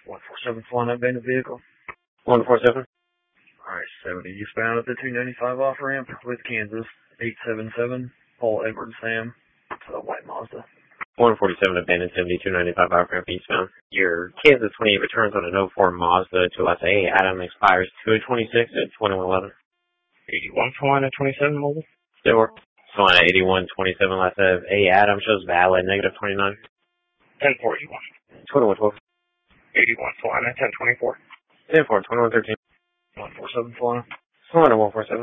147 flying that bandit vehicle. 147. Alright, 70 eastbound at the 295 off ramp with Kansas. 877, Paul Edward Sam, to the white Mazda. 147 abandoned 7295 off ramp eastbound. Your Kansas 28 returns on an 04 Mazda to us. A Adam expires 226 at 2111. 81 flying at 27 mobile. Still work. Flying at 8127 last of A Adam shows valid negative 29. 1041. 2112. 81 flying at 1024. 10-4, 2113. 147 flying. Flying at 147.